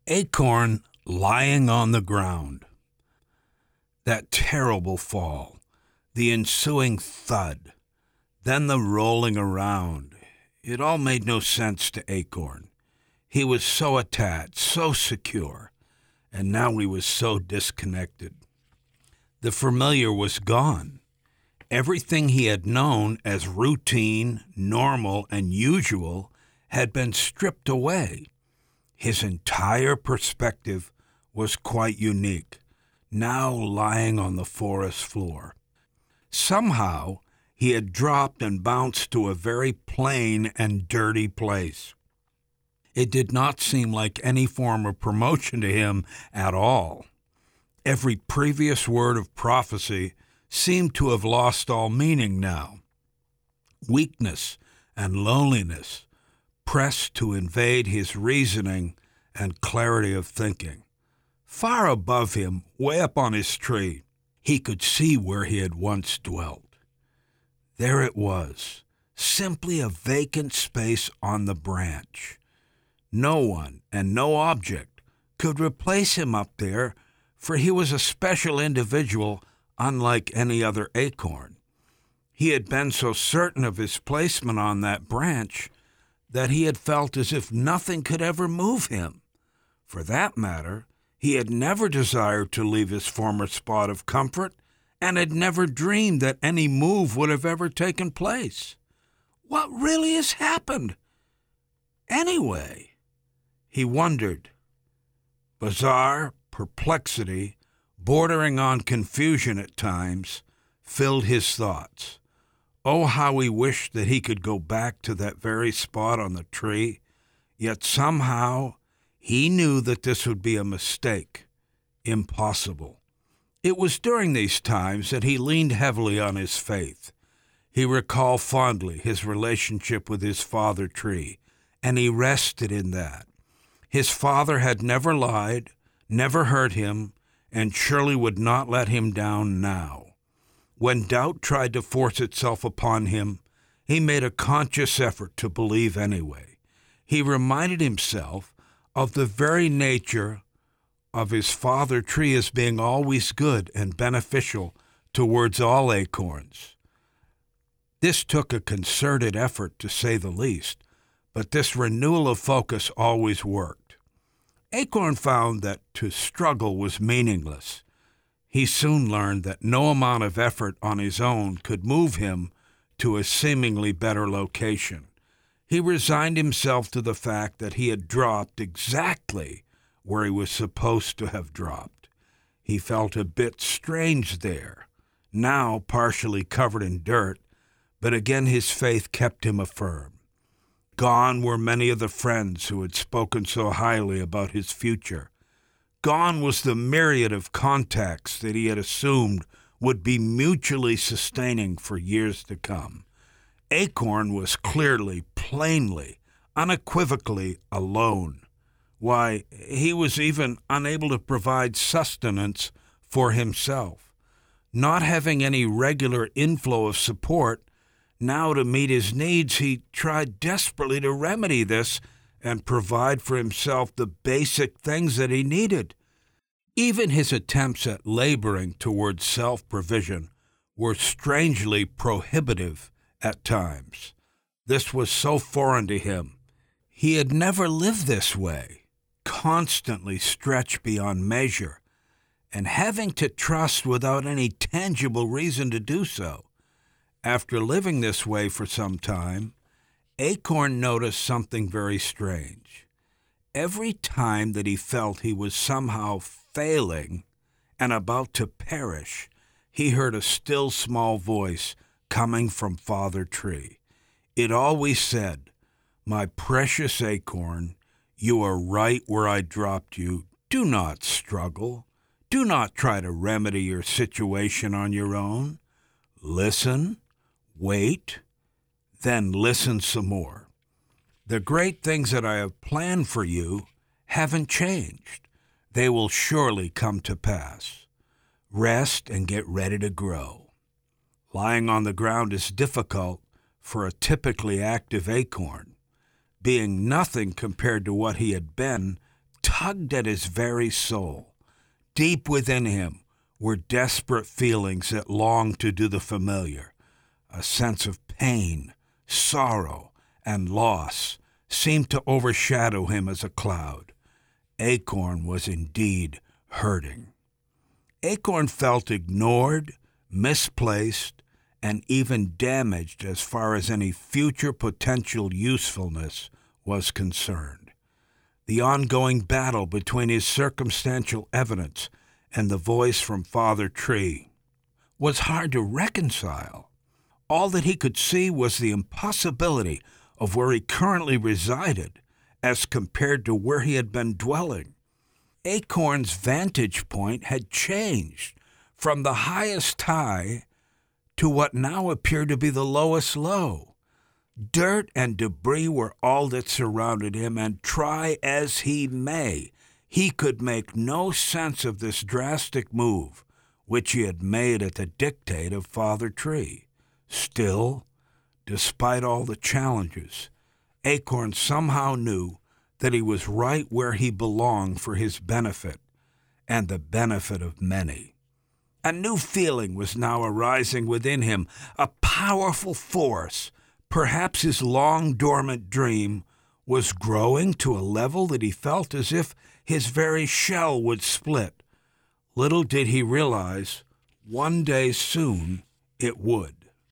Acorn lying on the ground. That terrible fall, the ensuing thud, then the rolling around. It all made no sense to Acorn. He was so attached, so secure, and now he was so disconnected. The familiar was gone. Everything he had known as routine, normal, and usual had been stripped away. His entire perspective was quite unique, now lying on the forest floor. Somehow, he had dropped and bounced to a very plain and dirty place. It did not seem like any form of promotion to him at all. Every previous word of prophecy seemed to have lost all meaning now. Weakness and loneliness pressed to invade his reasoning and clarity of thinking. Far above him, way up on his tree, he could see where he had once dwelt. There it was, simply a vacant space on the branch. No one and no object could replace him up there, for he was a special individual unlike any other acorn. He had been so certain of his placement on that branch that he had felt as if nothing could ever move him. For that matter, he had never desired to leave his former spot of comfort and had never dreamed that any move would have ever taken place. What really has happened, anyway? He wondered. Bizarre perplexity, bordering on confusion at times, filled his thoughts. Oh, how he wished that he could go back to that very spot on the tree, yet somehow he knew that this would be a mistake, impossible. It was during these times that he leaned heavily on his faith. He recalled fondly his relationship with his father tree, and he rested in that. His father had never lied, never hurt him, and surely would not let him down now. When doubt tried to force itself upon him, he made a conscious effort to believe anyway. He reminded himself of the very nature of his father tree as being always good and beneficial towards all acorns. This took a concerted effort, to say the least, but this renewal of focus always worked. Acorn found that to struggle was meaningless. He soon learned that no amount of effort on his own could move him to a seemingly better location. He resigned himself to the fact that he had dropped exactly where he was supposed to have dropped. He felt a bit strange there, now partially covered in dirt, but again his faith kept him affirm. Gone were many of the friends who had spoken so highly about his future. Gone was the myriad of contacts that he had assumed would be mutually sustaining for years to come. Acorn was clearly, plainly, unequivocally alone. Why, he was even unable to provide sustenance for himself. Not having any regular inflow of support, now to meet his needs, he tried desperately to remedy this and provide for himself the basic things that he needed. Even his attempts at laboring towards self-provision were strangely prohibitive at times. This was so foreign to him. He had never lived this way, constantly stretched beyond measure, and having to trust without any tangible reason to do so. After living this way for some time, Acorn noticed something very strange. Every time that he felt he was somehow failing and about to perish, he heard a still small voice coming from Father Tree. It always said, "My precious Acorn, you are right where I dropped you. Do not struggle. Do not try to remedy your situation on your own. Listen, wait, then listen some more. The great things that I have planned for you haven't changed. They will surely come to pass. Rest and get ready to grow." Lying on the ground is difficult for a typically active acorn. Being nothing compared to what he had been, tugged at his very soul. Deep within him were desperate feelings that longed to do the familiar. A sense of pain, sorrow, and loss seemed to overshadow him as a cloud. Acorn was indeed hurting. Acorn felt ignored, misplaced, and even damaged as far as any future potential usefulness was concerned. The ongoing battle between his circumstantial evidence and the voice from Father Tree was hard to reconcile. All that he could see was the impossibility of where he currently resided as compared to where he had been dwelling. Acorn's vantage point had changed from the highest high to what now appeared to be the lowest low. Dirt and debris were all that surrounded him, and try as he may, he could make no sense of this drastic move, which he had made at the dictate of Father Tree. Still, despite all the challenges, Acorn somehow knew that he was right where he belonged for his benefit and the benefit of many. A new feeling was now arising within him, a powerful force. Perhaps his long-dormant dream was growing to a level that he felt as if his very shell would split. Little did he realize, one day soon it would.